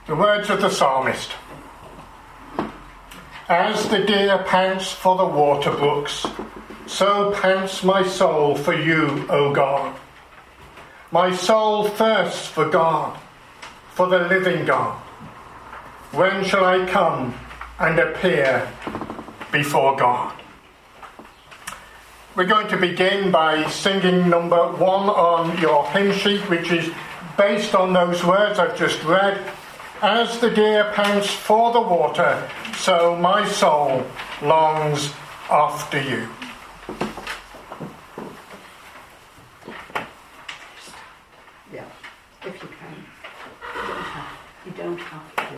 The words of the psalmist. As the deer pants for the water brooks, so pants my soul for you, O God. My soul thirsts for God, for the living God. When shall I come and appear before God? We're going to begin by singing number 1 on your hymn sheet, which is based on those words I've just read. As the deer pants for the water, so my soul longs after you. Yeah, if you can. You don't have to.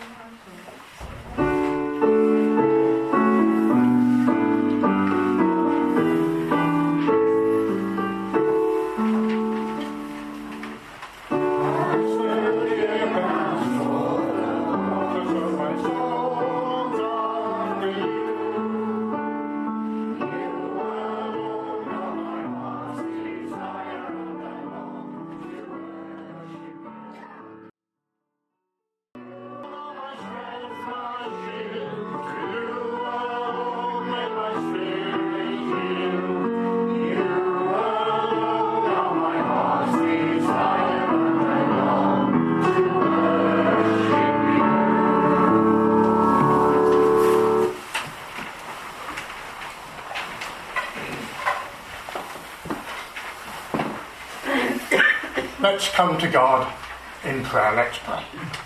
Let's come to God in prayer. Let's pray.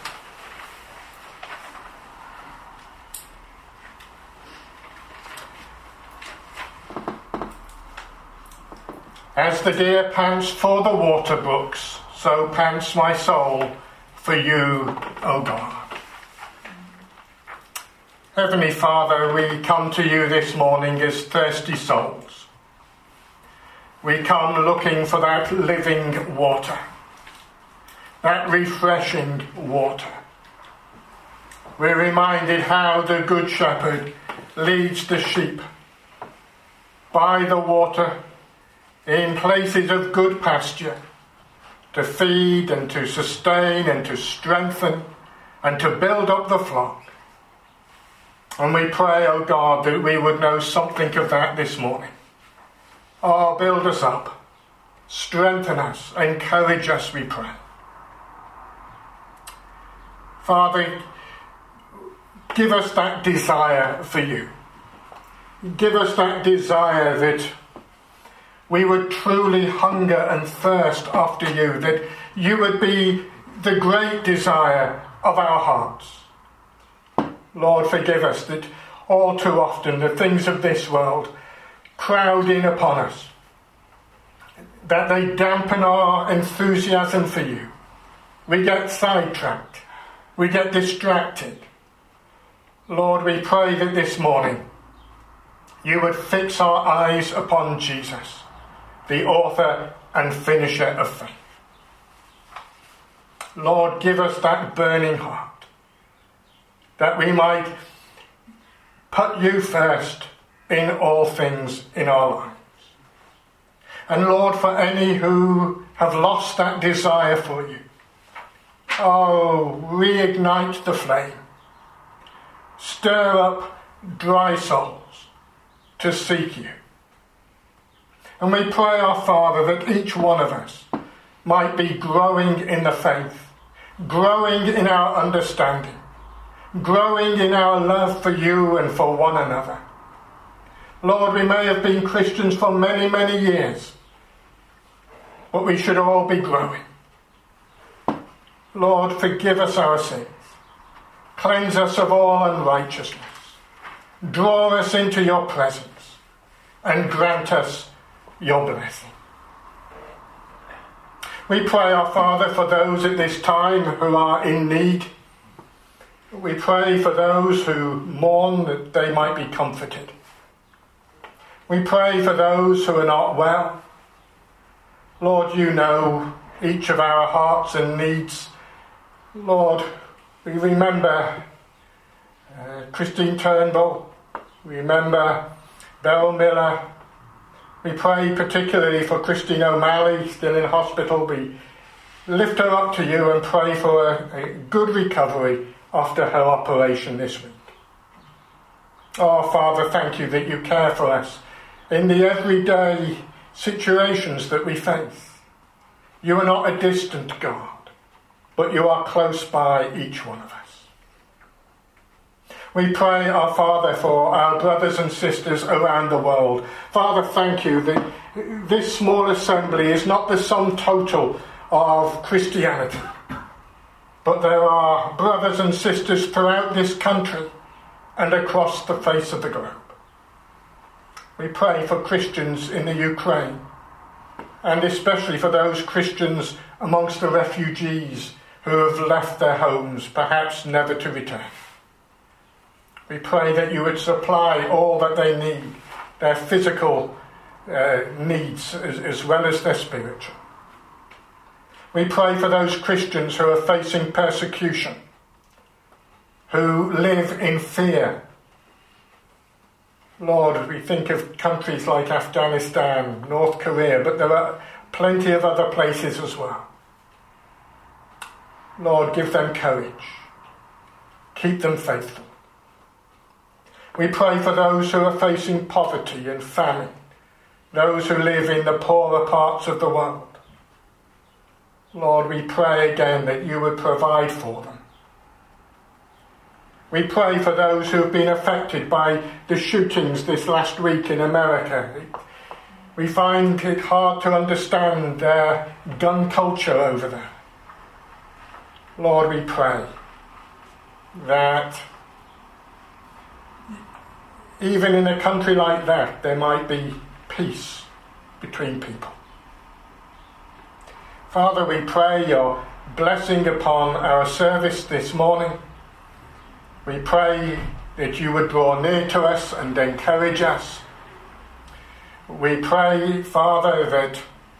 As the deer pants for the water brooks, so pants my soul for you, O God. Heavenly Father, we come to you this morning as thirsty souls. We come looking for that living water, that refreshing water. We're reminded how the Good Shepherd leads the sheep by the water in places of good pasture to feed and to sustain and to strengthen and to build up the flock. And we pray, O God, that we would know something of that this morning. Oh, build us up, strengthen us, encourage us, we pray. Father, give us that desire for you. Give us that desire that we would truly hunger and thirst after you, that you would be the great desire of our hearts. Lord, forgive us that all too often the things of this world crowd in upon us, that they dampen our enthusiasm for you. We get sidetracked. We get distracted. Lord, we pray that this morning you would fix our eyes upon Jesus, the author and finisher of faith. Lord, give us that burning heart, that we might put you first in all things in our lives. And Lord, for any who have lost that desire for you, oh, reignite the flame. Stir up dry souls to seek you. And we pray, our Father, that each one of us might be growing in the faith, growing in our understanding, growing in our love for you and for one another. Lord, we may have been Christians for many, many years, but we should all be growing. Lord, forgive us our sins. Cleanse us of all unrighteousness. Draw us into your presence and grant us your blessing. We pray, our Father, for those at this time who are in need. We pray for those who mourn that they might be comforted. We pray for those who are not well. Lord, you know each of our hearts and needs. Lord, we remember Christine Turnbull. We remember Belle Miller. We pray particularly for Christine O'Malley, still in hospital. We lift her up to you and pray for a good recovery after her operation this week. Oh, Father, thank you that you care for us in the everyday situations that we face. You are not a distant God, but you are close by each one of us. We pray, our Father, for our brothers and sisters around the world. Father, thank you that this small assembly is not the sum total of Christianity, but there are brothers and sisters throughout this country and across the face of the globe. We pray for Christians in the Ukraine, and especially for those Christians amongst the refugees who have left their homes, perhaps never to return. We pray that you would supply all that they need, their physical needs as well as their spiritual. We pray for those Christians who are facing persecution, who live in fear. Lord, we think of countries like Afghanistan, North Korea, but there are plenty of other places as well. Lord, give them courage. Keep them faithful. We pray for those who are facing poverty and famine, those who live in the poorer parts of the world. Lord, we pray again that you would provide for them. We pray for those who have been affected by the shootings this last week in America. We find it hard to understand their gun culture over there. Lord, we pray that even in a country like that, there might be peace between people. Father, we pray your blessing upon our service this morning. We pray that you would draw near to us and encourage us. We pray, Father, that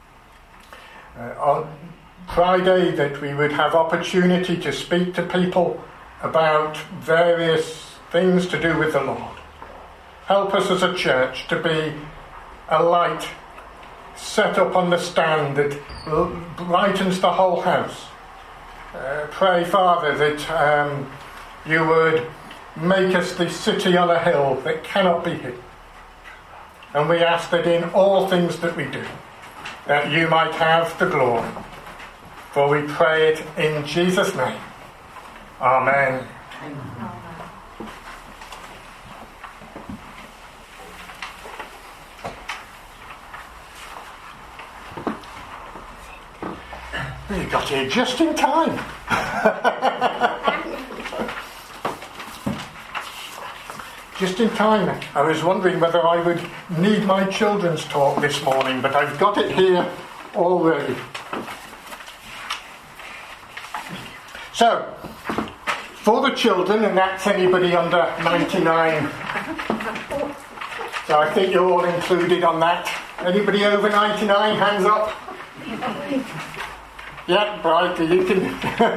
on Friday that we would have opportunity to speak to people about various things to do with the Lord. Help us as a church to be a light set up on the stand that brightens the whole house. Pray, Father, that you would make us the city on a hill that cannot be hid. And we ask that in all things that we do, that you might have the glory. For we pray it in Jesus' name. Amen. Amen. You got here just in time. Just in time. I was wondering whether I would need my children's talk this morning, but I've got it here already. So, for the children, and that's anybody under 99. So I think you're all included on that. Anybody over 99, hands up. Yeah, right, you can.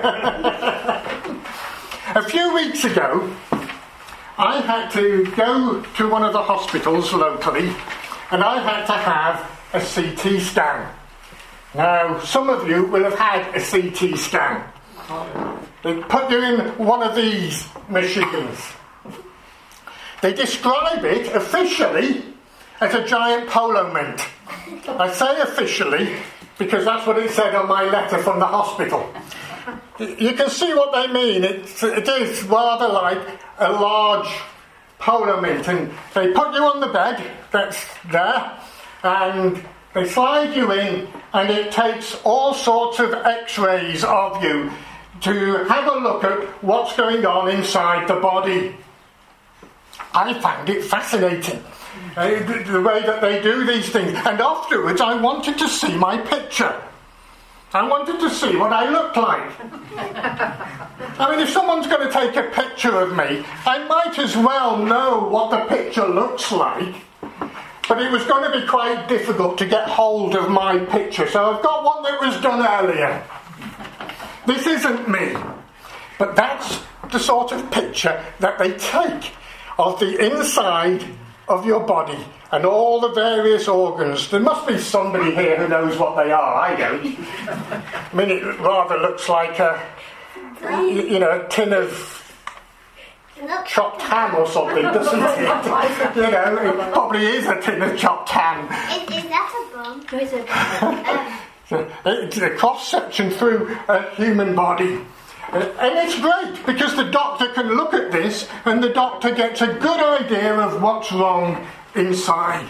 A few weeks ago, I had to go to one of the hospitals locally, and I had to have a CT scan. Now, some of you will have had a CT scan. They put you in one of these machines. They describe it officially as a giant polo mint. I say officially because that's what it said on my letter from the hospital. You can see what they mean. It is rather like a large polo mint, and they put you on the bed that's there, and they slide you in, and it takes all sorts of x-rays of you to have a look at what's going on inside the body. I found it fascinating, the way that they do these things. And afterwards I wanted to see my picture. I wanted to see what I looked like. I mean, if someone's going to take a picture of me, I might as well know what the picture looks like. But it was going to be quite difficult to get hold of my picture, so I've got one that was done earlier. This isn't me, but that's the sort of picture that they take of the inside of your body and all the various organs. There must be somebody here who knows what they are. I don't. I mean, it rather looks like a tin of chopped ham or something, doesn't it? It probably is a tin of chopped ham. Is that a bum? No, it's a bum. It's a cross-section through a human body. And it's great because the doctor can look at this and the doctor gets a good idea of what's wrong inside.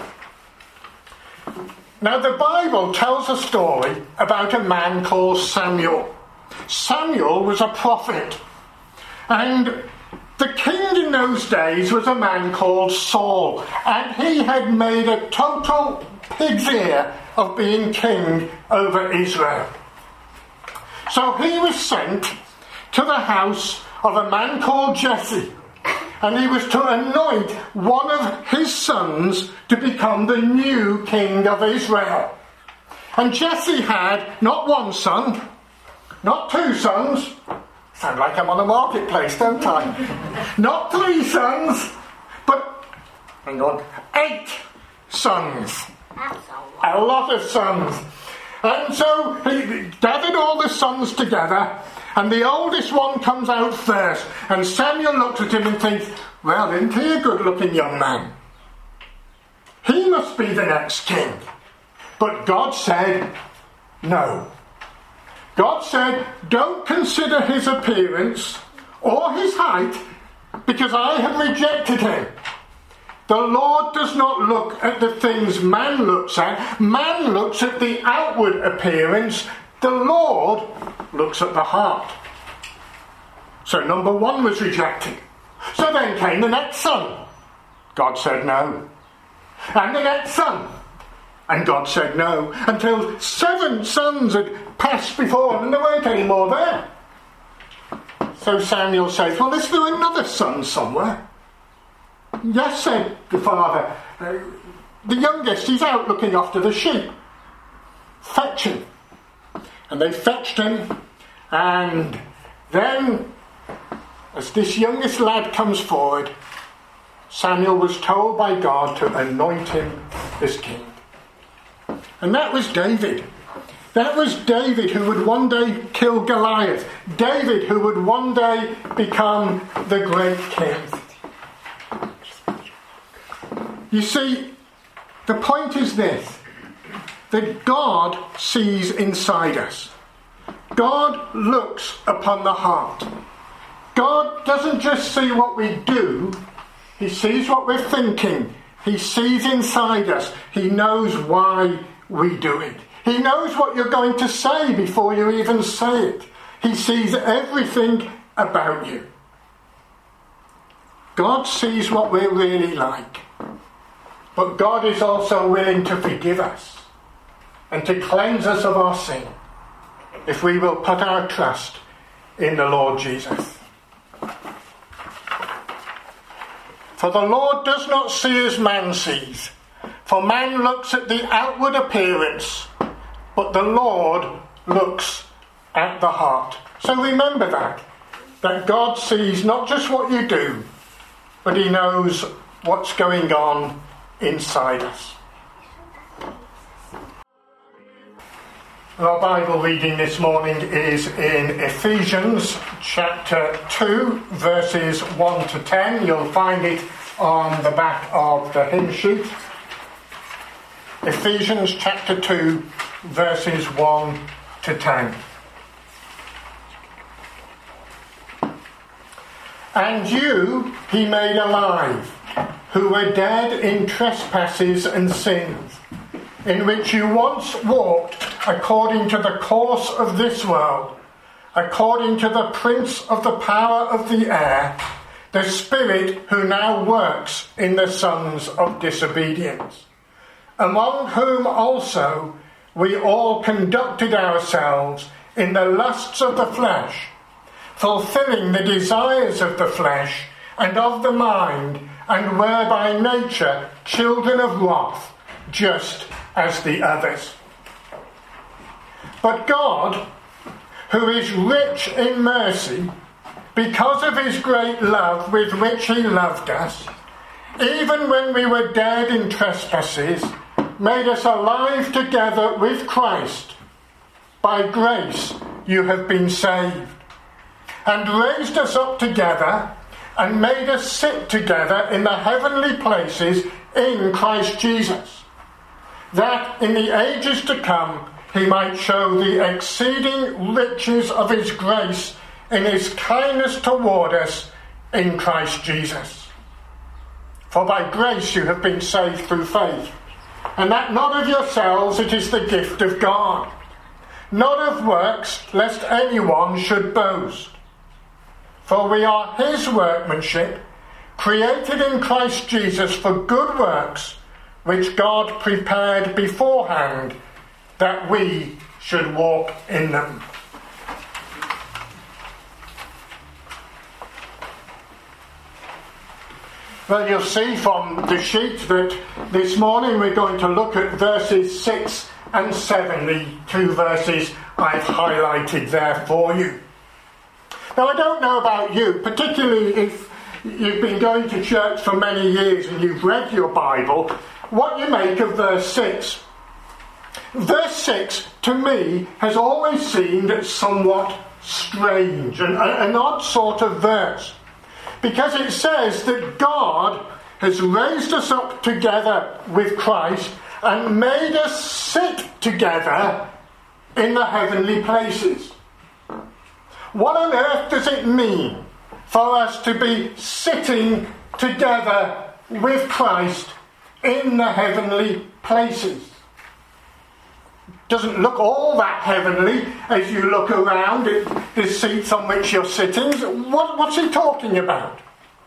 Now, the Bible tells a story about a man called Samuel. Samuel was a prophet, and the king in those days was a man called Saul, and he had made a total pig's ear of being king over Israel. So he was sent to the house of a man called Jesse, and he was to anoint one of his sons to become the new king of Israel. And Jesse had not one son, not two sons. Sound like I'm on a marketplace, don't I? Not 3 sons, but, 8 sons. That's A lot of sons. And so he gathered all the sons together, and the oldest one comes out first. And Samuel looks at him and thinks, well, isn't he a good-looking young man? He must be the next king. But God said, no. God said, don't consider his appearance or his height, because I have rejected him. The Lord does not look at the things man looks at. Man looks at the outward appearance. The Lord looks at the heart. So number 1 was rejected. So then came the next son. God said no. And the next son. And God said no. Until 7 sons had passed before him and there weren't any more there. So Samuel says, well, is there another son somewhere? Yes, said the father. The youngest, he's out looking after the sheep. Fetch him. And they fetched him, and then, as this youngest lad comes forward, Samuel was told by God to anoint him as king. And that was David. That was David who would one day kill Goliath. David who would one day become the great king. You see, the point is this, that God sees inside us. God looks upon the heart. God doesn't just see what we do, he sees what we're thinking. He sees inside us. He knows why we do it. He knows what you're going to say before you even say it. He sees everything about you. God sees what we're really like. But God is also willing to forgive us and to cleanse us of our sin if we will put our trust in the Lord Jesus. For the Lord does not see as man sees. For man looks at the outward appearance, but the Lord looks at the heart. So remember that God sees not just what you do, but he knows what's going on inside us. Our Bible reading this morning is in Ephesians chapter 2, verses 1 to 10. You'll find it on the back of the hymn sheet. Ephesians chapter 2, verses 1 to 10. And you he made alive, who were dead in trespasses and sins, in which you once walked according to the course of this world, according to the prince of the power of the air, the spirit who now works in the sons of disobedience, among whom also we all conducted ourselves in the lusts of the flesh, fulfilling the desires of the flesh and of the mind, and were by nature children of wrath, just as the others. But God, who is rich in mercy, because of his great love with which he loved us, even when we were dead in trespasses, made us alive together with Christ. By grace you have been saved, and raised us up together, and made us sit together in the heavenly places in Christ Jesus, that in the ages to come he might show the exceeding riches of his grace in his kindness toward us in Christ Jesus. For by grace you have been saved through faith, and that not of yourselves, it is the gift of God, not of works, lest anyone should boast. For we are his workmanship, created in Christ Jesus for good works, which God prepared beforehand that we should walk in them. Well, you'll see from the sheet that this morning we're going to look at verses 6 and 7, the two verses I've highlighted there for you. Now, I don't know about you, particularly if you've been going to church for many years and you've read your Bible, what you make of verse 6. Verse 6, to me, has always seemed somewhat strange, an odd sort of verse. Because it says that God has raised us up together with Christ and made us sit together in the heavenly places. What on earth does it mean for us to be sitting together with Christ in the heavenly places? Doesn't look all that heavenly as you look around at the seats on which you're sitting. What's he talking about?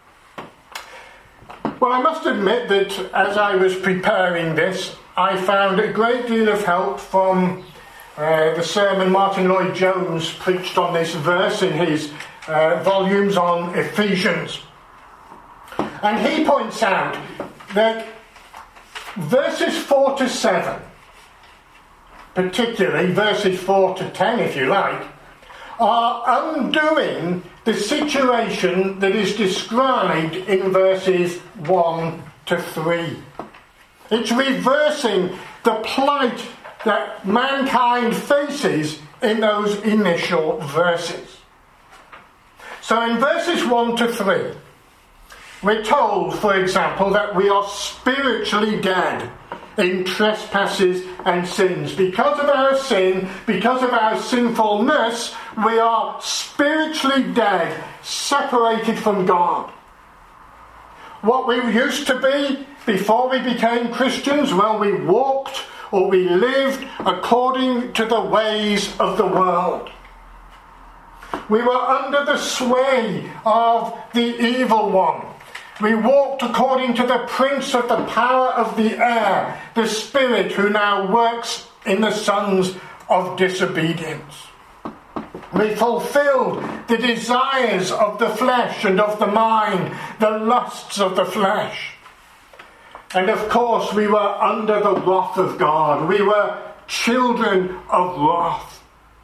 Well, I must admit that as I was preparing this, I found a great deal of help from the sermon Martin Lloyd-Jones preached on this verse in his volumes on Ephesians. And he points out that verses 4 to 7, particularly verses 4 to 10 if you like, are undoing the situation that is described in verses 1 to 3. It's reversing the plight that mankind faces in those initial verses. So in verses 1 to 3, we're told, for example, that we are spiritually dead in trespasses and sins. Because of our sin, because of our sinfulness, we are spiritually dead, separated from God. What we used to be before we became Christians, well, we walked or we lived according to the ways of the world. We were under the sway of the evil one. We walked according to the prince of the power of the air, the spirit who now works in the sons of disobedience. We fulfilled the desires of the flesh and of the mind, the lusts of the flesh. And of course we were under the wrath of God. We were children of wrath.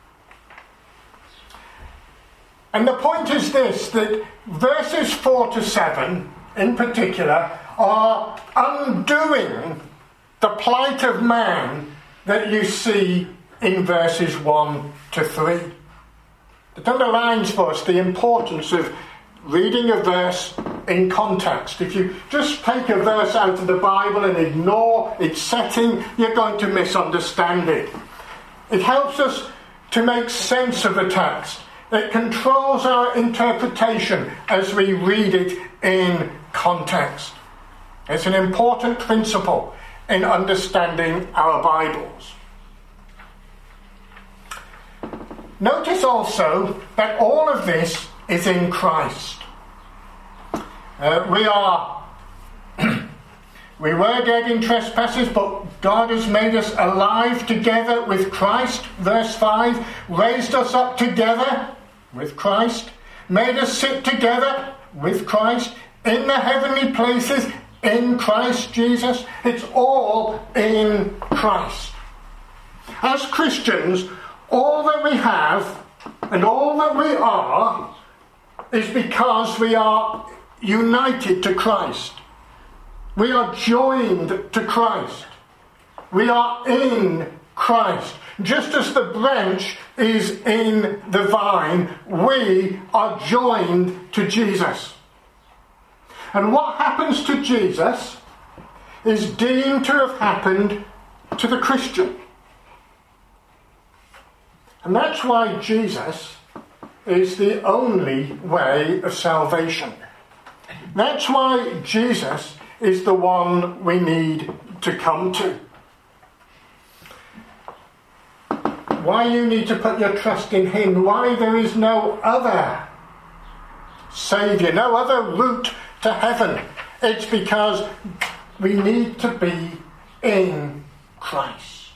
And the point is this, that verses 4 to 7 in particular are undoing the plight of man that you see in verses 1 to 3. It underlines for us the importance of reading a verse in context. If you just take a verse out of the Bible and ignore its setting, you're going to misunderstand it. It helps us to make sense of the text. It controls our interpretation as we read it in context. It's an important principle in understanding our Bibles. Notice also that all of this is in Christ. We were dead in trespasses, but God has made us alive together with Christ. Verse 5, raised us up together with Christ, made us sit together with Christ in the heavenly places in Christ Jesus. It's all in Christ. As Christians, all that we have and all that we are is because we are united to Christ. We are joined to Christ. We are in Christ. Just as the branch is in the vine, we are joined to Jesus. And what happens to Jesus is deemed to have happened to the Christian. And that's why Jesus is the only way of salvation. That's why Jesus is the one we need to come to. Why you need to put your trust in him, why there is no other Saviour, no other route to heaven. It's because we need to be in Christ.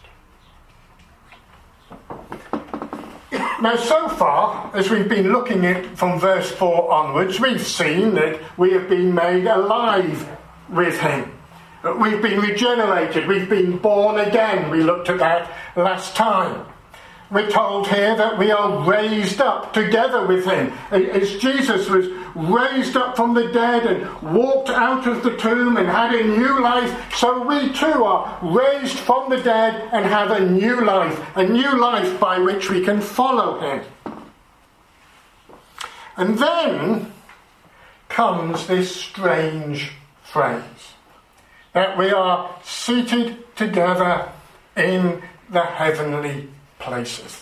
Now, so far, as we've been looking at from verse 4 onwards, we've seen that we have been made alive with him. We've been regenerated. We've been born again. We looked at that last time. We're told here that we are raised up together with him. As Jesus was raised up from the dead and walked out of the tomb and had a new life, so we too are raised from the dead and have a new life by which we can follow him. And then comes this strange phrase, that we are seated together in the heavenly places.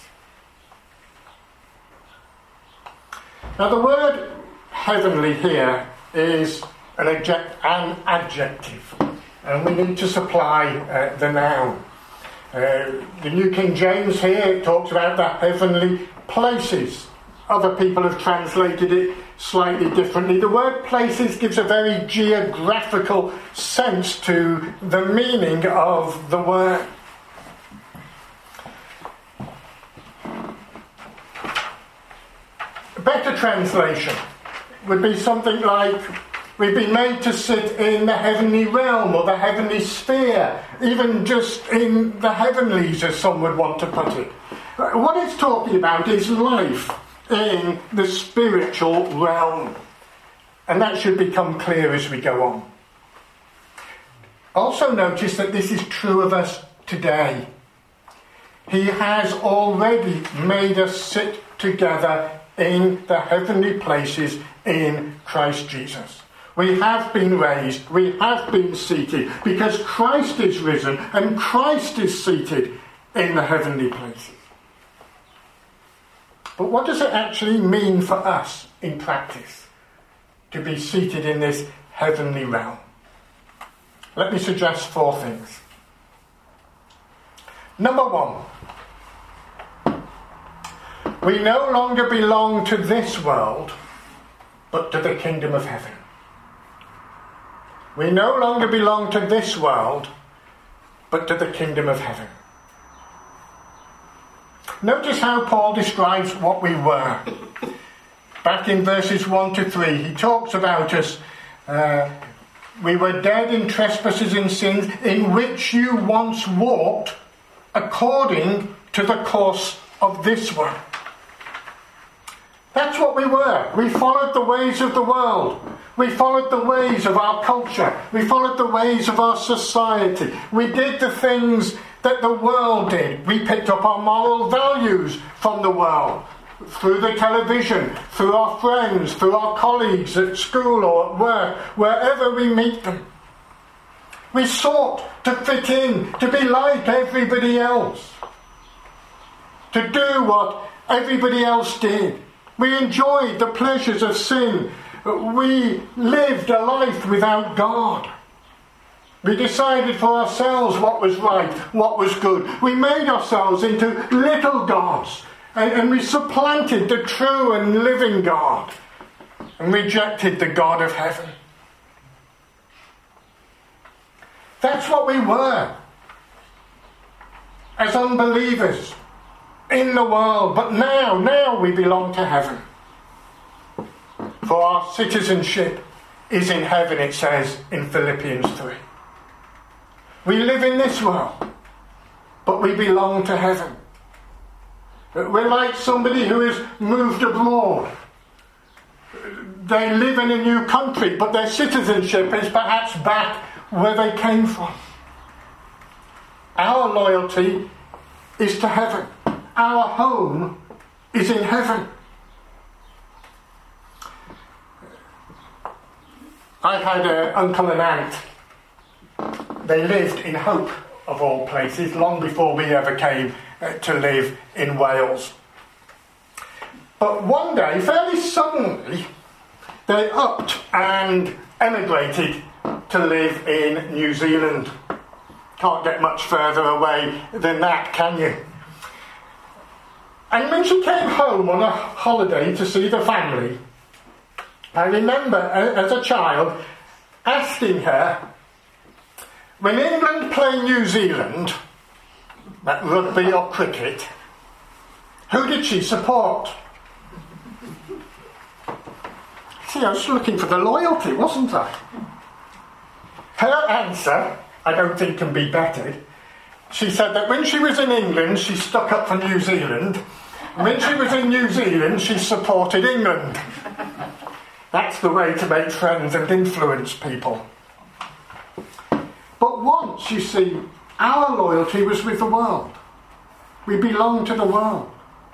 Now, the word heavenly here is an adjective, and we need to supply the noun. The New King James here talks about the heavenly places. Other people have translated it slightly differently. The word places gives a very geographical sense to the meaning of the word. A better translation would be something like, we've been made to sit in the heavenly realm or the heavenly sphere, even just in the heavenlies, as some would want to put it. What it's talking about is life in the spiritual realm. And that should become clear as we go on. Also notice that this is true of us today. He has already made us sit together in the heavenly places in Christ Jesus. We have been raised, we have been seated, because Christ is risen and Christ is seated in the heavenly places. But what does it actually mean for us in practice to be seated in this heavenly realm? Let me suggest 4 things. Number 1, we no longer belong to this world, but to the kingdom of heaven. We no longer belong to this world, but to the kingdom of heaven. Notice how Paul describes what we were. Back in verses 1 to 3, he talks about us. We were dead in trespasses and sins, in which you once walked according to the course of this world. That's what we were. We followed the ways of the world. We followed the ways of our culture. We followed the ways of our society. We did the things that the world did. We picked up our moral values from the world, through the television, through our friends, through our colleagues at school or at work, wherever we meet them. We sought to fit in, to be like everybody else, to do what everybody else did. We enjoyed the pleasures of sin. We lived a life without God. We decided for ourselves what was right, what was good. We made ourselves into little gods, and we supplanted the true and living God and rejected the God of heaven. That's what we were as unbelievers in the world, but now we belong to heaven. For our citizenship is in heaven, it says in Philippians 3. We live in this world, but we belong to heaven. We're like somebody who has moved abroad. They live in a new country, but their citizenship is perhaps back where they came from. Our loyalty is to heaven. Our home is in heaven. I had an uncle and aunt. They lived in Hope, of all places, long before we ever came to live in Wales. But one day, fairly suddenly, they upped and emigrated to live in New Zealand. Can't get much further away than that, can you? And when she came home on a holiday to see the family, I remember as a child asking her, when England play New Zealand, at rugby or cricket, who did she support? See, I was looking for the loyalty, wasn't I? Her answer, I don't think can be bettered. She said that when she was in England, she stuck up for New Zealand. And when she was in New Zealand, she supported England. That's the way to make friends and influence people. But once, you see, our loyalty was with the world. We belong to the world.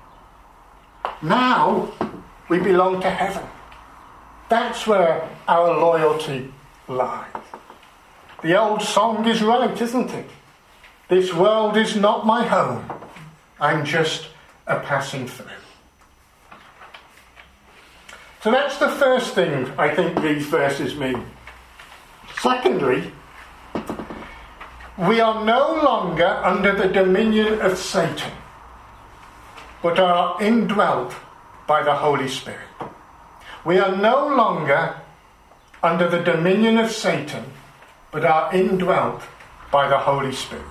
Now, we belong to heaven. That's where our loyalty lies. The old song is right, isn't it? This world is not my home. I'm just a passing through. So that's the first thing I think these verses mean. Secondly, we are no longer under the dominion of Satan, but are indwelt by the Holy Spirit. We are no longer under the dominion of Satan, but are indwelt by the Holy Spirit.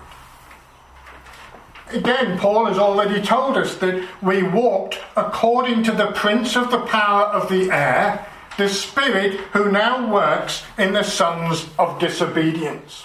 Again, Paul has already told us that we walked according to the prince of the power of the air, the spirit who now works in the sons of disobedience.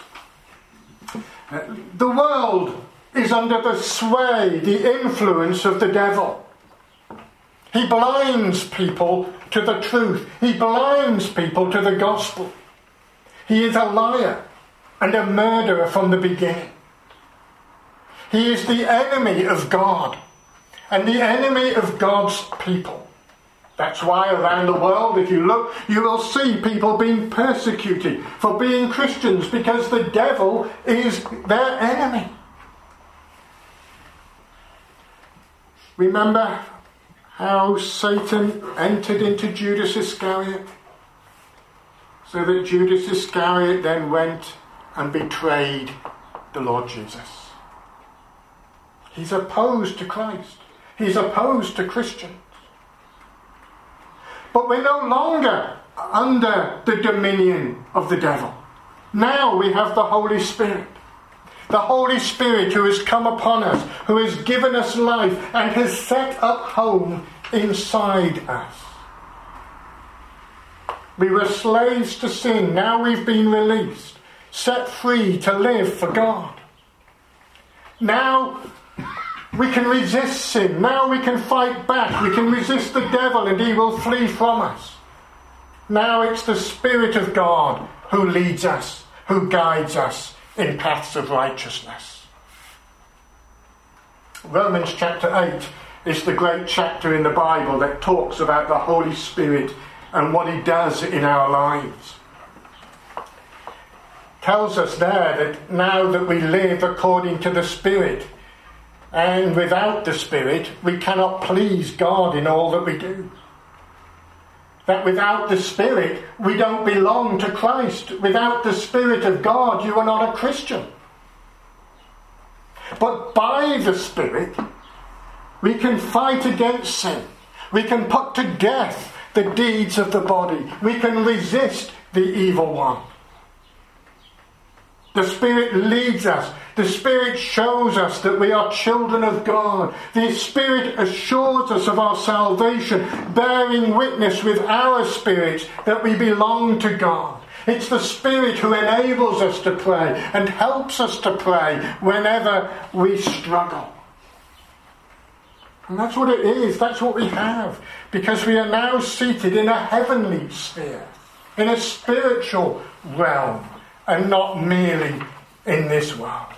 The world is under the sway, the influence of the devil. He blinds people to the truth. He blinds people to the gospel. He is a liar and a murderer from the beginning. He is the enemy of God and the enemy of God's people. That's why around the world, if you look, you will see people being persecuted for being Christians because the devil is their enemy. Remember how Satan entered into Judas Iscariot? So that Judas Iscariot then went and betrayed the Lord Jesus. He's opposed to Christ. He's opposed to Christians. But we're no longer under the dominion of the devil. Now we have the Holy Spirit. The Holy Spirit who has come upon us, who has given us life and has set up home inside us. We were slaves to sin. Now we've been released, set free to live for God. Now we can resist sin. Now we can fight back. We can resist the devil and he will flee from us. Now it's the Spirit of God who leads us, who guides us in paths of righteousness. Romans chapter 8 is the great chapter in the Bible that talks about the Holy Spirit and what he does in our lives. Tells us there that now that we live according to the Spirit, and without the Spirit, we cannot please God in all that we do. That without the Spirit, we don't belong to Christ. Without the Spirit of God, you are not a Christian. But by the Spirit, we can fight against sin. We can put to death the deeds of the body. We can resist the evil one. The Spirit leads us. The Spirit shows us that we are children of God. The Spirit assures us of our salvation, bearing witness with our spirits that we belong to God. It's the Spirit who enables us to pray and helps us to pray whenever we struggle. And that's what it is. That's what we have. Because we are now seated in a heavenly sphere, in a spiritual realm. and not merely in this world.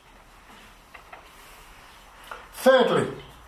Thirdly,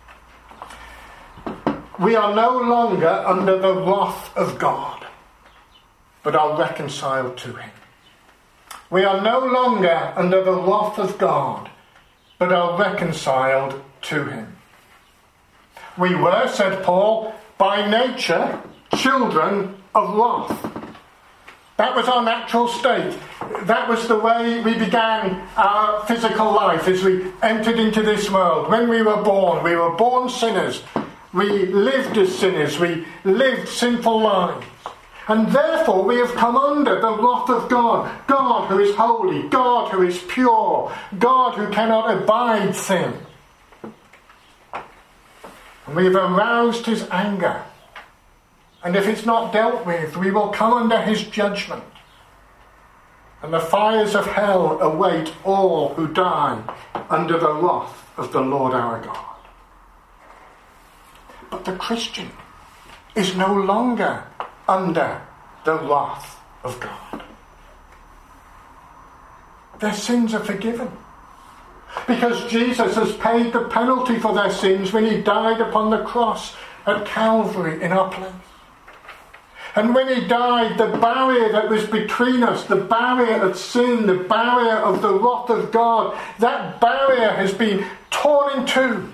we are no longer under the wrath of God, but are reconciled to him. We are no longer under the wrath of God, but are reconciled to him. We were, said Paul, by nature children of wrath. That was our natural state. That was the way we began our physical life as we entered into this world. When we were born sinners. We lived as sinners. We lived sinful lives. And therefore we have come under the wrath of God. God who is holy. God who is pure. God who cannot abide sin. And we have aroused his anger. And if it's not dealt with, we will come under his judgment. And the fires of hell await all who die under the wrath of the Lord our God. But the Christian is no longer under the wrath of God. Their sins are forgiven. Because Jesus has paid the penalty for their sins when he died upon the cross at Calvary in our place. And when he died, the barrier that was between us, the barrier of sin, the barrier of the wrath of God, that barrier has been torn in two.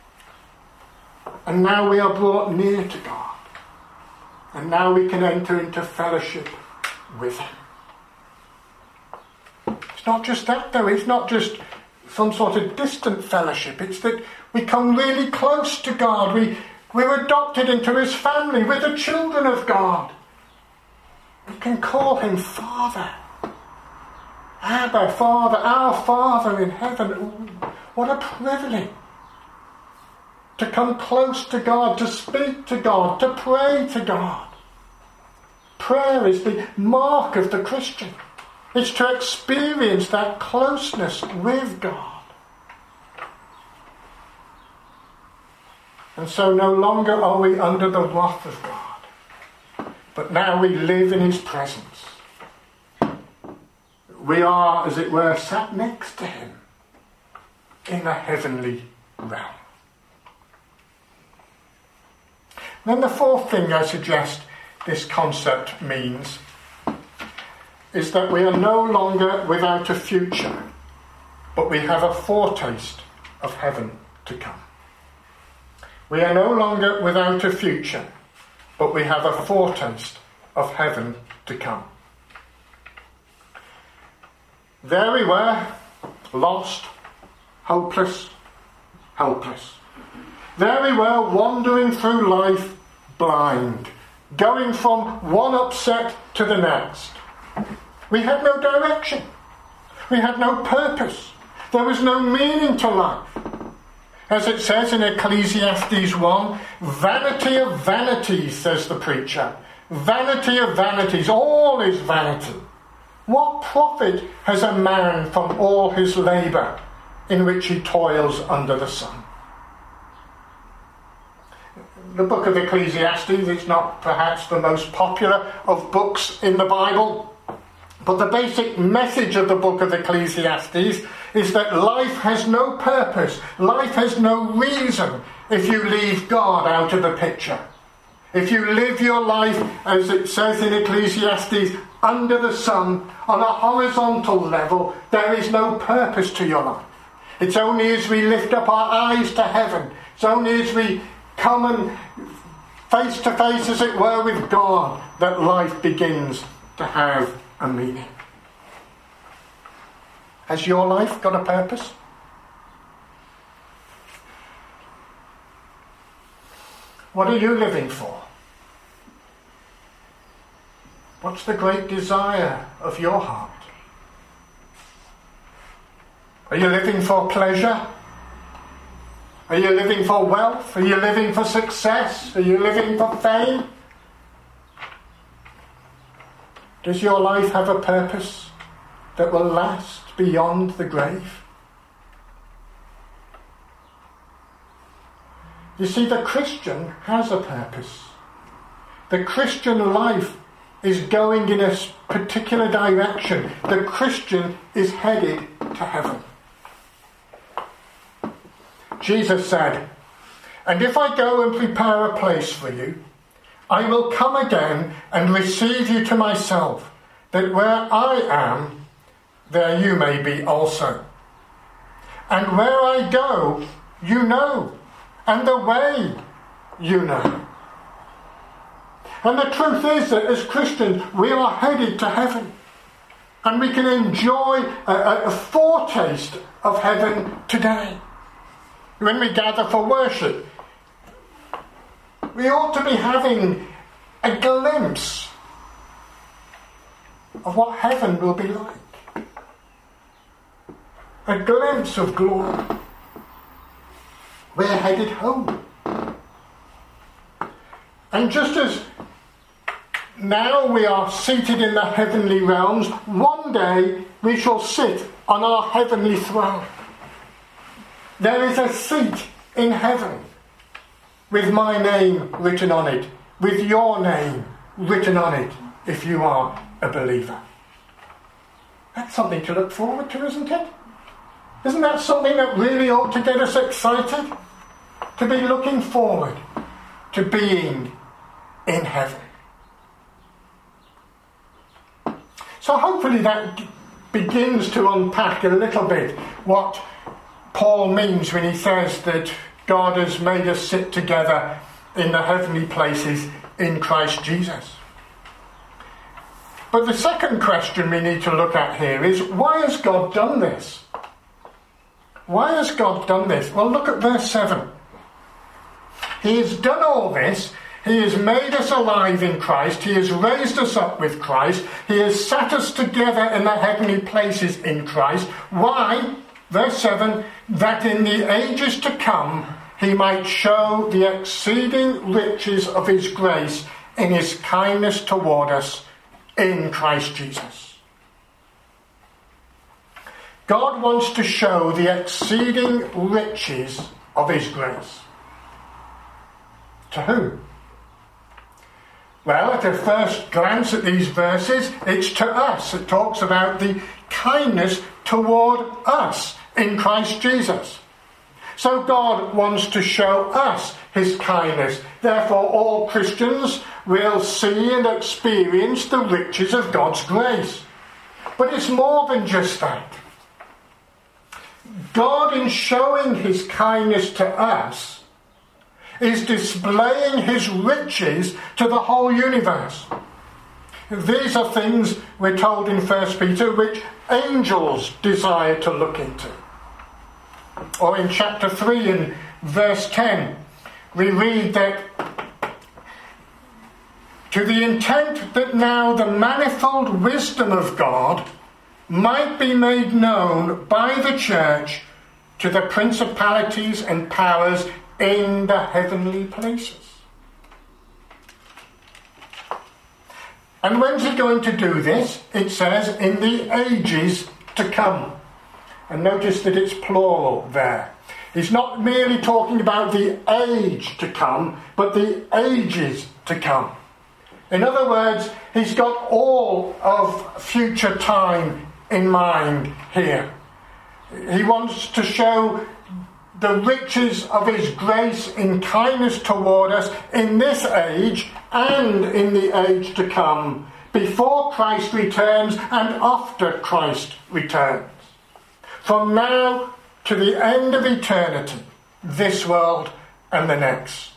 And now we are brought near to God. And now we can enter into fellowship with him. It's not just that though, it's not just some sort of distant fellowship. It's that we come really close to God. We're adopted into his family. We're the children of God. We can call him Father. Abba, Father, our Father in heaven. Ooh, what a privilege. To come close to God, to speak to God, to pray to God. Prayer is the mark of the Christian. It's to experience that closeness with God. And so no longer are we under the wrath of God, but now we live in his presence. We are, as it were, sat next to him in the heavenly realm. Then the fourth thing I suggest this concept means is that we are no longer without a future, but we have a foretaste of heaven to come. We are no longer without a future, but we have a foretaste of heaven to come. There we were, lost, hopeless, helpless. There we were, wandering through life blind, going from one upset to the next. We had no direction. We had no purpose. There was no meaning to life. As it says in Ecclesiastes 1, vanity of vanities, says the preacher. Vanity of vanities, all is vanity. What profit has a man from all his labour in which he toils under the sun? The book of Ecclesiastes is not perhaps the most popular of books in the Bible, but the basic message of the book of Ecclesiastes is that life has no purpose, life has no reason if you leave God out of the picture. If you live your life, as it says in Ecclesiastes, under the sun, on a horizontal level, there is no purpose to your life. It's only as we lift up our eyes to heaven, it's only as we come and face to face, as it were, with God, that life begins to have a meaning. Has your life got a purpose? What are you living for? What's the great desire of your heart? Are you living for pleasure? Are you living for wealth? Are you living for success? Are you living for fame? Does your life have a purpose that will last beyond the grave? You see, the Christian has a purpose. The Christian life is going in a particular direction. The Christian is headed to heaven. Jesus said, "And if I go and prepare a place for you, I will come again and receive you to myself, that where I am, there you may be also. And where I go, you know, and the way you know." And the truth is that as Christians, we are headed to heaven. And we can enjoy a foretaste of heaven today. When we gather for worship, we ought to be having a glimpse of what heaven will be like. A glimpse of glory. We're headed home. And just as now we are seated in the heavenly realms, one day we shall sit on our heavenly throne. There is a seat in heaven with my name written on it, with your name written on it, if you are a believer. That's something to look forward to, isn't it? Isn't that something that really ought to get us excited? To be looking forward to being in heaven. So hopefully that begins to unpack a little bit what Paul means when he says that God has made us sit together in the heavenly places in Christ Jesus. But the second question we need to look at here is, why has God done this? Why has God done this? Well, look at verse 7. He has done all this. He has made us alive in Christ. He has raised us up with Christ. He has sat us together in the heavenly places in Christ. Why? Verse 7, that in the ages to come he might show the exceeding riches of his grace in his kindness toward us in Christ Jesus. God wants to show the exceeding riches of his grace. To whom? Well, at a first glance at these verses, it's to us. It talks about the kindness toward us in Christ Jesus. So God wants to show us his kindness. Therefore, all Christians will see and experience the riches of God's grace. But it's more than just that. God, in showing his kindness to us, is displaying his riches to the whole universe. These are things, we're told in 1 Peter, which angels desire to look into. Or in chapter 3 and verse 10, we read that, to the intent that now the manifold wisdom of God might be made known by the church to the principalities and powers in the heavenly places. And when's he going to do this? It says, in the ages to come. And notice that it's plural there. He's not merely talking about the age to come, but the ages to come. In other words, he's got all of future time in mind here. He wants to show the riches of his grace in kindness toward us in this age and in the age to come, before Christ returns and after Christ returns. From now to the end of eternity, this world and the next.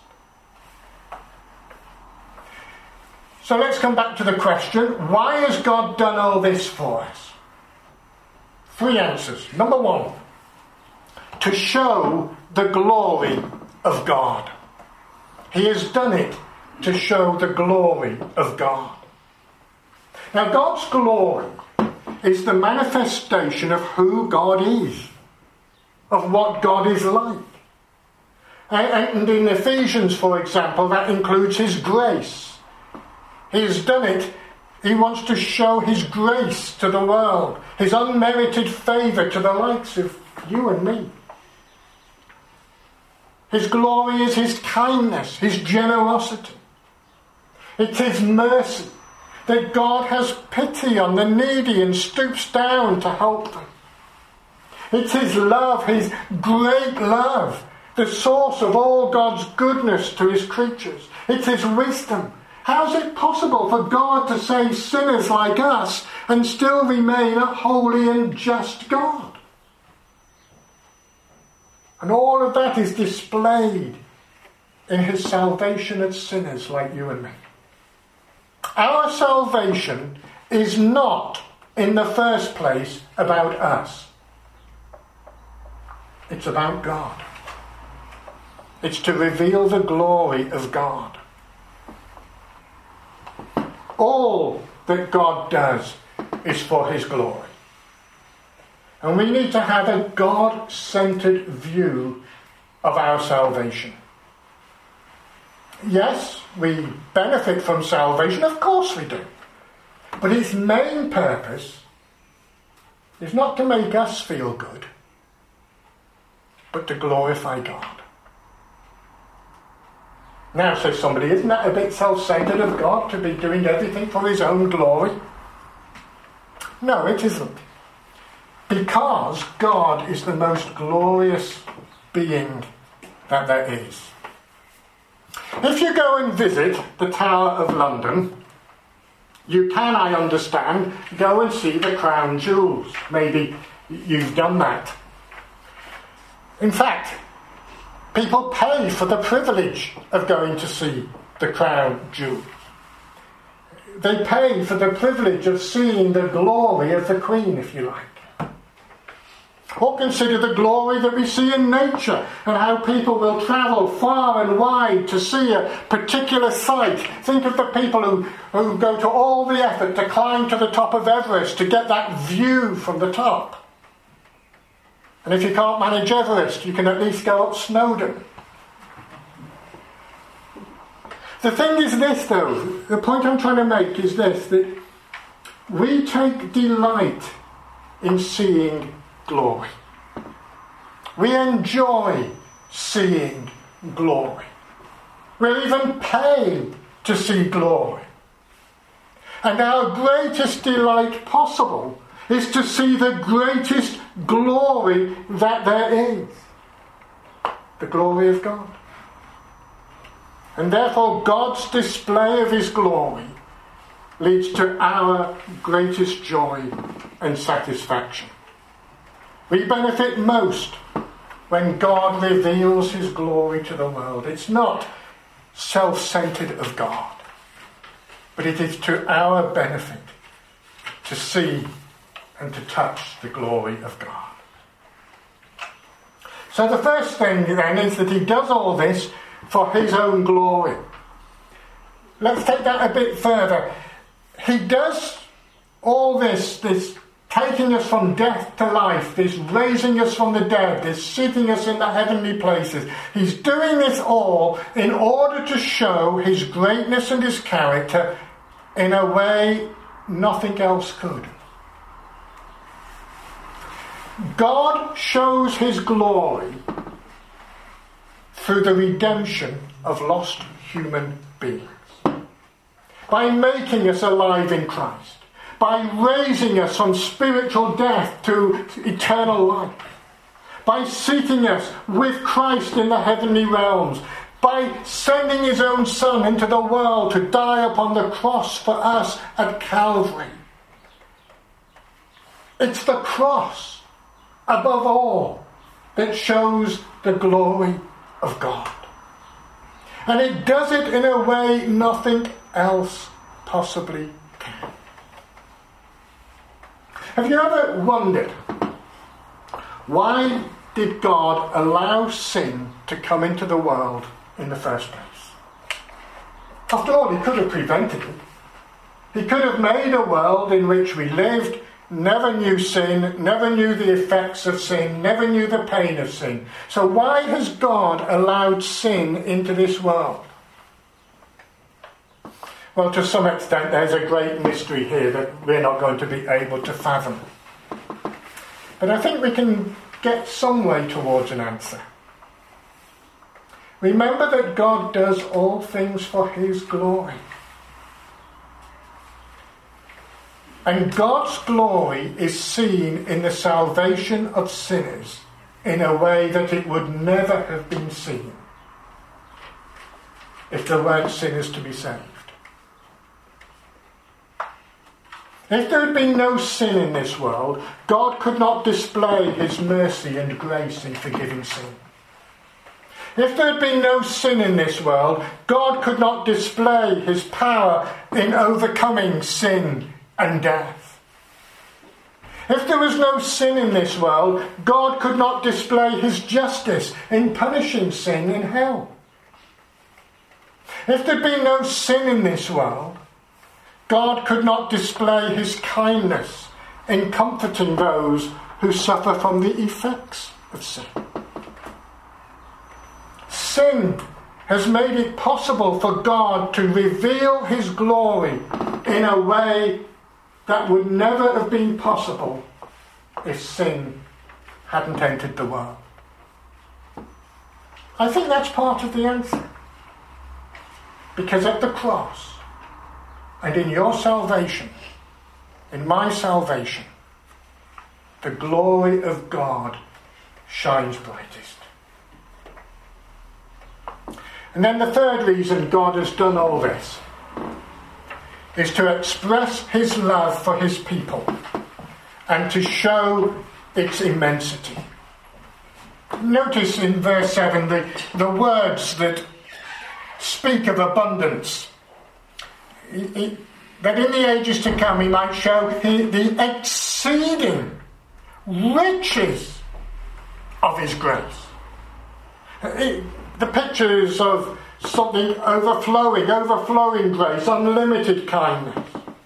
So let's come back to the question, why has God done all this for us? 3 answers. Number 1, to show the glory of God. He has done it to show the glory of God. Now, God's glory is the manifestation of who God is, of what God is like. And in Ephesians, for example, that includes his grace. He has done it. He wants to show his grace to the world, his unmerited favour to the likes of you and me. His glory is his kindness, his generosity. It's his mercy that God has pity on the needy and stoops down to help them. It's his love, his great love, the source of all God's goodness to his creatures. It's his wisdom. How is it possible for God to save sinners like us and still remain a holy and just God? And all of that is displayed in his salvation of sinners like you and me. Our salvation is not, in the first place, about us. It's about God. It's to reveal the glory of God. All that God does is for his glory. And we need to have a God-centered view of our salvation. Yes, we benefit from salvation, of course we do. But its main purpose is not to make us feel good, but to glorify God. Now, says somebody, isn't that a bit self-centered of God to be doing everything for his own glory? No, it isn't. Because God is the most glorious being that there is. If you go and visit the Tower of London, you can, I understand, go and see the crown jewels. Maybe you've done that. In fact, people pay for the privilege of going to see the crown jewels. They pay for the privilege of seeing the glory of the Queen, if you like. Or consider the glory that we see in nature and how people will travel far and wide to see a particular site. Think of the people who go to all the effort to climb to the top of Everest to get that view from the top. And if you can't manage Everest, you can at least go up Snowdon. The thing is this, though, the point I'm trying to make is this, that we take delight in seeing glory. We enjoy seeing glory. We'll even pay to see glory. And our greatest delight possible is to see the greatest glory that there is. The glory of God. And therefore God's display of his glory leads to our greatest joy and satisfaction. We benefit most when God reveals his glory to the world. It's not self-centered of God, but it is to our benefit to see and to touch the glory of God. So the first thing then is that he does all this for his own glory. Let's take that a bit further. He does all this taking us from death to life, this raising us from the dead, this seating us in the heavenly places. He's doing this all in order to show his greatness and his character in a way nothing else could. God shows his glory through the redemption of lost human beings. By making us alive in Christ. By raising us from spiritual death to eternal life. By seating us with Christ in the heavenly realms. By sending his own Son into the world to die upon the cross for us at Calvary. It's the cross, above all, that shows the glory of God. And it does it in a way nothing else possibly can. Have you ever wondered, why did God allow sin to come into the world in the first place? After all, he could have prevented it. He could have made a world in which we lived, never knew sin, never knew the effects of sin, never knew the pain of sin. So why has God allowed sin into this world? Well, to some extent, there's a great mystery here that we're not going to be able to fathom. But I think we can get some way towards an answer. Remember that God does all things for his glory. And God's glory is seen in the salvation of sinners in a way that it would never have been seen if there weren't sinners to be saved. If there had been no sin in this world, God could not display his mercy and grace in forgiving sin. If there had been no sin in this world, God could not display his power in overcoming sin and death. If there was no sin in this world, God could not display his justice in punishing sin in hell. If there'd been no sin in this world, God could not display his kindness in comforting those who suffer from the effects of sin. Sin has made it possible for God to reveal his glory in a way that would never have been possible if sin hadn't entered the world. I think that's part of the answer. Because at the cross, and in your salvation, in my salvation, the glory of God shines brightest. And then the third reason God has done all this is to express his love for his people and to show its immensity. Notice in verse 7 the words that speak of abundance. That in the ages to come he might show the exceeding riches of his grace. The pictures of something overflowing grace, unlimited kindness.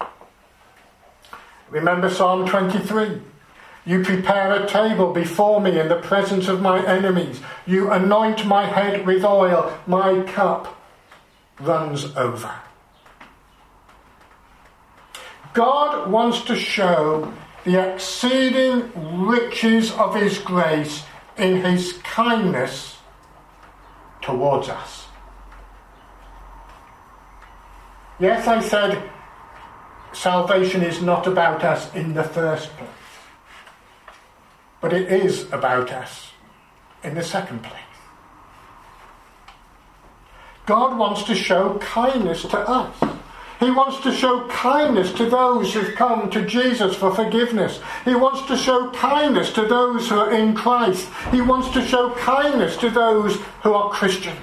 Remember Psalm 23. You prepare a table before me in the presence of my enemies. You anoint my head with oil. My cup runs over. God wants to show the exceeding riches of his grace in his kindness towards us. Yes, I said salvation is not about us in the first place, but it is about us in the second place. God wants to show kindness to us. He wants to show kindness to those who've come to Jesus for forgiveness. He wants to show kindness to those who are in Christ. He wants to show kindness to those who are Christians.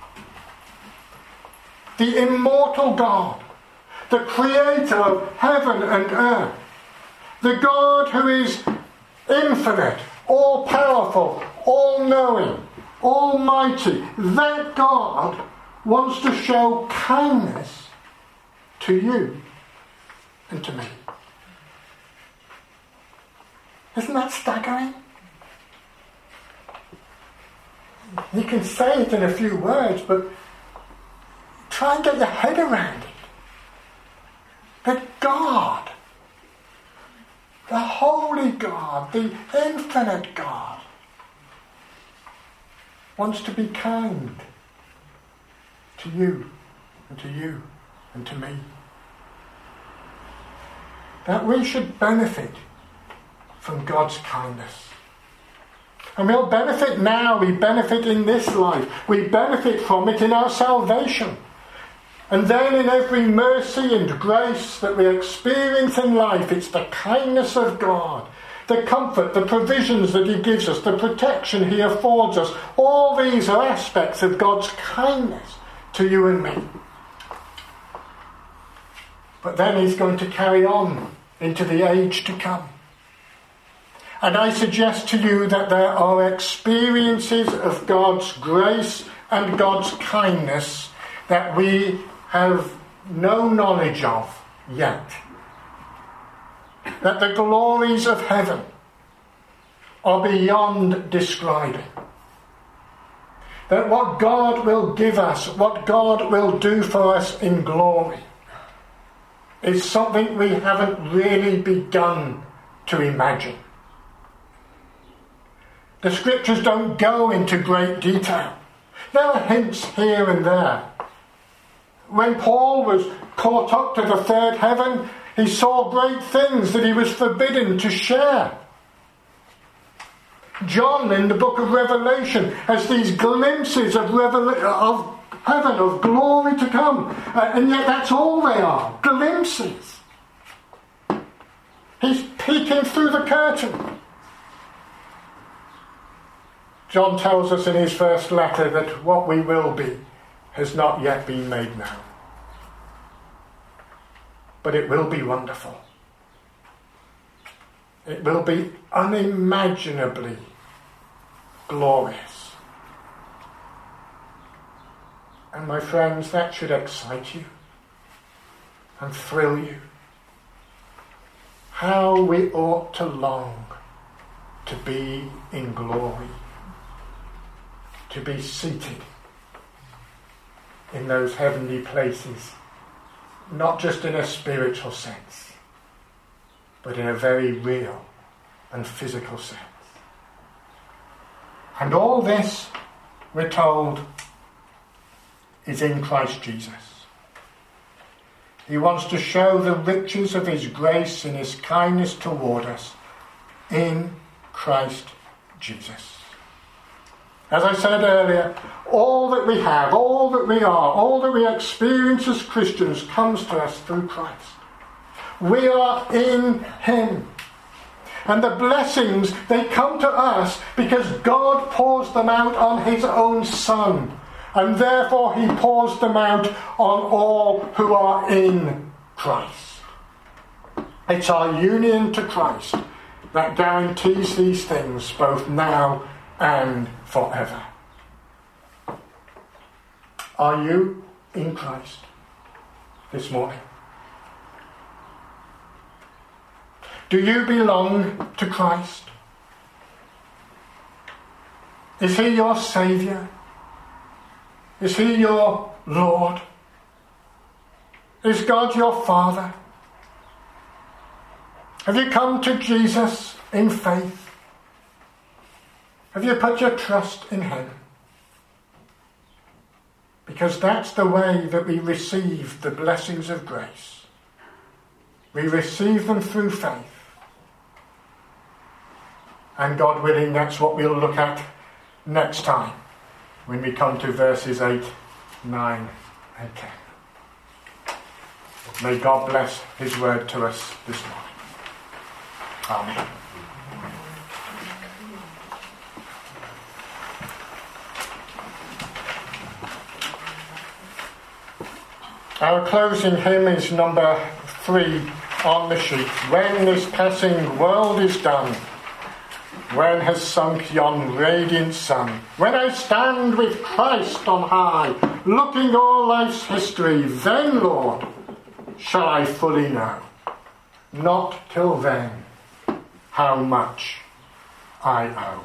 The immortal God, the creator of heaven and earth, the God who is infinite, all-powerful, all-knowing, almighty, that God wants to show kindness to you and to me. Isn't that staggering? You can say it in a few words, but try and get your head around it. That God, the holy God, the infinite God, wants to be kind to you and to you and to me. That we should benefit from God's kindness. And we'll benefit now, we benefit in this life, we benefit from it in our salvation. And then in every mercy and grace that we experience in life, it's the kindness of God, the comfort, the provisions that he gives us, the protection he affords us. All these are aspects of God's kindness to you and me. But then he's going to carry on into the age to come. And I suggest to you that there are experiences of God's grace and God's kindness that we have no knowledge of yet. That the glories of heaven are beyond describing. That what God will give us, what God will do for us in glory, is something we haven't really begun to imagine. The scriptures don't go into great detail. There are hints here and there. When Paul was caught up to the third heaven, He saw great things that he was forbidden to share. John, in the book of Revelation, has these glimpses of heaven, of glory to come. And yet that's all they are, glimpses. He's peeking through the curtain. John tells us in his first letter that what we will be has not yet been made known. But it will be wonderful. It will be unimaginably glorious. And my friends, that should excite you and thrill you. How we ought to long to be in glory, to be seated in those heavenly places, not just in a spiritual sense, but in a very real and physical sense. And all this, we're told, is in Christ Jesus. He wants to show the riches of his grace and his kindness toward us in Christ Jesus. As I said earlier, all that we have, all that we are, all that we experience as Christians comes to us through Christ. We are in him. And the blessings, they come to us because God pours them out on his own Son. And therefore he pours them out on all who are in Christ. It's our union to Christ that guarantees these things both now and forever. Are you in Christ this morning? Do you belong to Christ? Is he your Saviour? Is he your Lord? Is God your Father? Have you come to Jesus in faith? Have you put your trust in him? Because that's the way that we receive the blessings of grace. We receive them through faith. And God willing, that's what we'll look at next time when we come to verses 8, 9 and 10. May God bless his word to us this morning. Amen. Our closing hymn is number 3 on the sheet. When this passing world is done, when has sunk yon radiant sun, when I stand with Christ on high, looking o'er life's history, then, Lord, shall I fully know, not till then, how much I owe.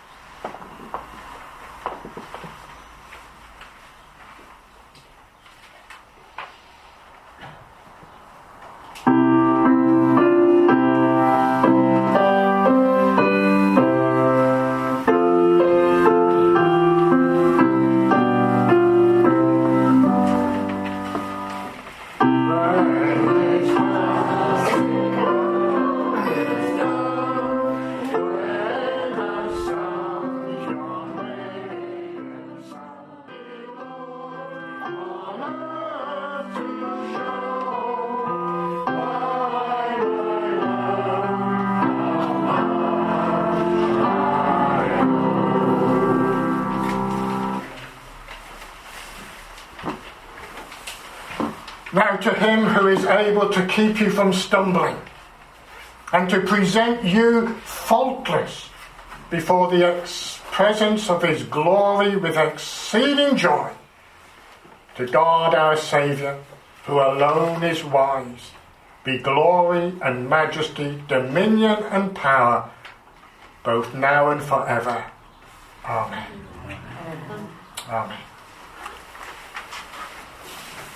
Now to him who is able to keep you from stumbling and to present you faultless before the presence of his glory with exceeding joy, to God our Saviour, who alone is wise, be glory and majesty, dominion and power, both now and forever. Amen. Amen.